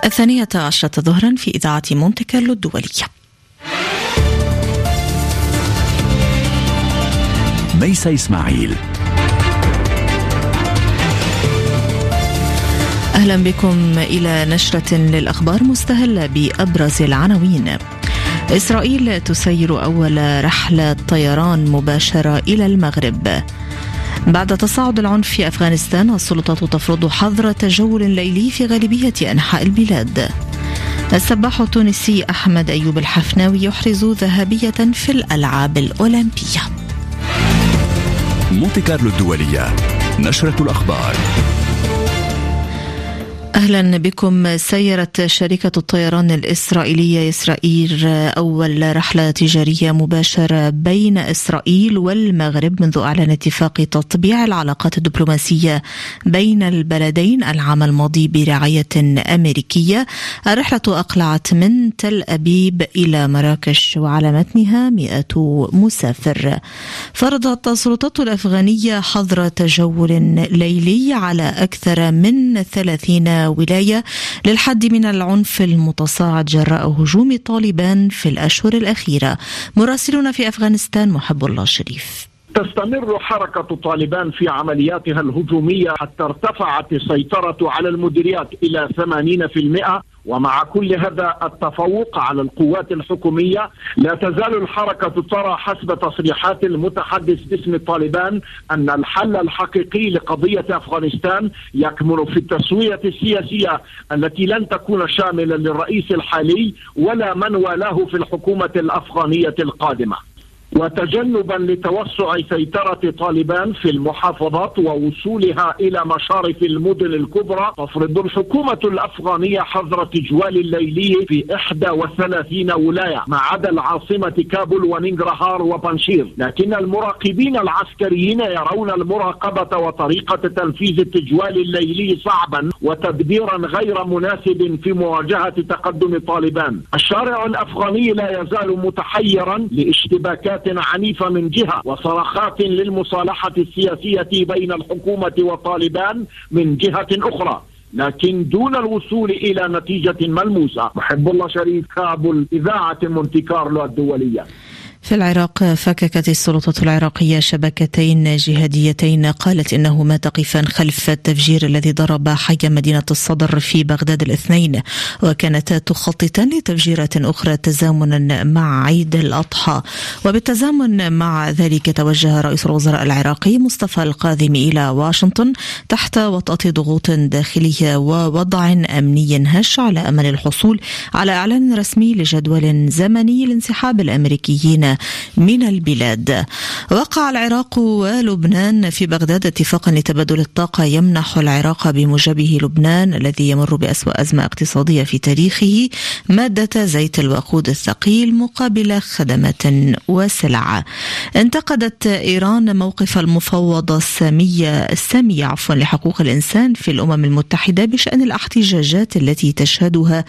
12 ظهرا في إذاعة مونتي كارلو الدولية. ميسا إسماعيل. أهلا بكم إلى نشرة للأخبار مستهلة بأبرز العناوين. إسرائيل تسير أول رحلة طيران مباشرة إلى المغرب. بعد تصاعد العنف في أفغانستان، السلطات تفرض حظر تجول ليلي في غالبية أنحاء البلاد. السباح التونسي أحمد أيوب الحفناوي يحرز ذهبية في الألعاب الأولمبية. مونتي كارلو الدولية، نشرة الأخبار. أهلا بكم. سيرت شركة الطيران الإسرائيلية يسرائيل أول رحلة تجارية مباشرة بين إسرائيل والمغرب منذ إعلان اتفاق تطبيع العلاقات الدبلوماسية بين البلدين العام الماضي برعاية أمريكية. الرحلة أقلعت من تل أبيب إلى مراكش وعلى متنها 100 مسافر. فرضت السلطات الأفغانية حظر تجول ليلي على أكثر من 30 ولاية للحد من العنف المتصاعد جراء هجوم طالبان في الأشهر الأخيرة. مراسلنا في أفغانستان محب الله شريف. تستمر حركة طالبان في عملياتها الهجومية حتى ارتفعت السيطرة على المديريات إلى 80%. ومع كل هذا التفوق على القوات الحكومية، لا تزال الحركة ترى حسب تصريحات المتحدث باسم طالبان أن الحل الحقيقي لقضية أفغانستان يكمن في التسوية السياسية التي لن تكون شاملة للرئيس الحالي ولا من والاه في الحكومة الأفغانية القادمة. وتجنبا لتوسع سيطرة طالبان في المحافظات ووصولها إلى مشارف المدن الكبرى، تفرض الحكومة الأفغانية حظر تجوال الليلي في 31 ولاية ما عدا العاصمة كابول ونينغراهار وبانشير. لكن المراقبين العسكريين يرون المراقبة وطريقة تنفيذ التجوال الليلي صعبا وتدبيرا غير مناسب في مواجهة تقدم طالبان. الشارع الأفغاني لا يزال متحيرا لاشتباكات عنيفة من جهة وصرخات للمصالحة السياسية بين الحكومة وطالبان من جهة أخرى، لكن دون الوصول إلى نتيجة ملموسة. محب الله شريف، كابول، إذاعة مونتي كارلو الدولية. في العراق، فككت السلطات العراقية شبكتين جهاديتين قالت إنه ما تقفان خلف التفجير الذي ضرب حي مدينة الصدر في بغداد الاثنين، وكانتا تخططان لتفجيرات أخرى تزامنا مع عيد الأضحى. وبالتزامن مع ذلك توجه رئيس الوزراء العراقي مصطفى الكاظمي إلى واشنطن تحت وطأة ضغوط داخلية ووضع أمني هش على أمل الحصول على إعلان رسمي لجدول زمني لانسحاب الأمريكيين من البلاد. وقع العراق ولبنان في بغداد اتفاقا لتبادل الطاقة يمنح العراق بموجبه لبنان الذي يمر بأسوأ أزمة اقتصادية في تاريخه مادة زيت الوقود الثقيل مقابل خدمات وسلع. انتقدت إيران موقف المفوضة السامية لحقوق الإنسان في الأمم المتحدة بشأن الاحتجاجات التي تشهدها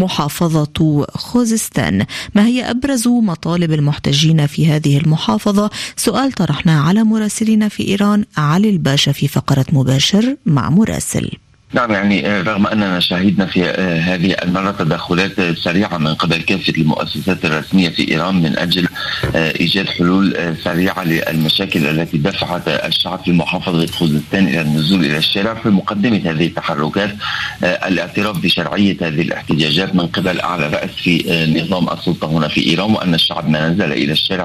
محافظة خوزستان. ما هي أبرز مطالب المحتجين في هذه المحافظة؟ سؤال طرحناه على مراسلنا في إيران علي الباشا في فقرة مباشر مع مراسل. نعم، يعني رغم أننا شاهدنا في هذه المرة تدخلات سريعة من قبل كافة المؤسسات الرسمية في إيران من أجل إيجاد حلول سريعة للمشاكل التي دفعت الشعب في محافظة خوزستان إلى النزول إلى الشارع، في مقدمة هذه التحركات الاعتراف بشرعية هذه الاحتجاجات من قبل أعلى رأس في نظام السلطة هنا في إيران، وأن الشعب ما نزل إلى الشارع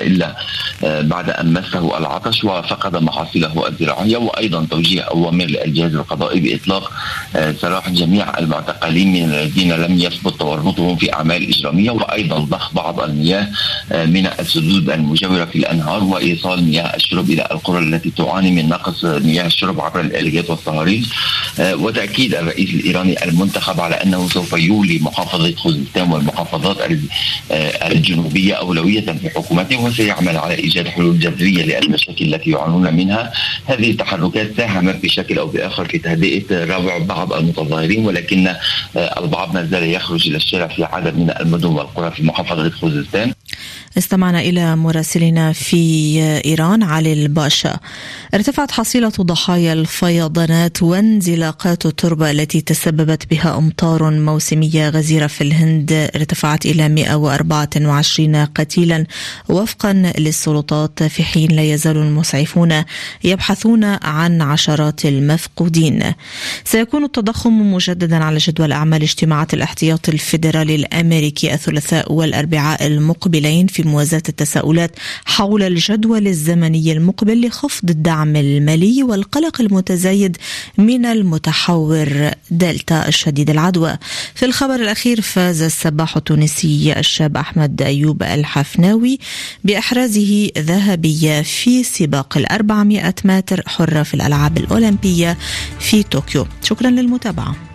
بعد أن مسه العطش وفقد محاصيله الزراعية، وأيضا توجيه أوامر للجهاز القضائي بإطلاق سراح جميع المعتقلين من الذين لم يثبت تورطهم في أعمال إجرامية، وأيضا ضخ بعض المياه من السدود المجاورة في الأنهار وإيصال مياه الشرب إلى القرى التي تعاني من نقص مياه الشرب عبر الآليات والصهاريج. وتأكيد الرئيس الإيراني المنتخب على أنه سوف يولي محافظة خوزستان والمحافظات الجنوبية أولوية في حكومته، وسيعمل على إيجاد حلول جذرية للمشاكل التي يعانون منها. هذه التحركات ساهمت بشكل أو بآخر في تهدئة روع بعض المتظاهرين، ولكن البعض ما زال يخرج إلى الشارع في عدد من المدن والقرى في محافظة خوزستان. استمعنا إلى مراسلنا في إيران علي الباشا. ارتفعت حصيلة ضحايا الفيضانات وانزلاقات التربة التي تسببت بها أمطار موسمية غزيرة في الهند، ارتفعت إلى 124 قتيلا وفقا للسلطات، في حين لا يزال المسعفون يبحثون عن عشرات المفقودين. سيكون التضخم مجددا على جدول أعمال اجتماعات الاحتياط الفيدرالي الأمريكي الثلاثاء والأربعاء المقبلين، في موازاة التساؤلات حول الجدول الزمني المقبل لخفض الدعم المالي والقلق المتزايد من المتحور دلتا الشديد العدوى. في الخبر الأخير، فاز السباح التونسي الشاب أحمد أيوب الحفناوي بإحرازه ذهبية في سباق 400 متر حرة في الألعاب الأولمبية في طوكيو. شكرا للمتابعة.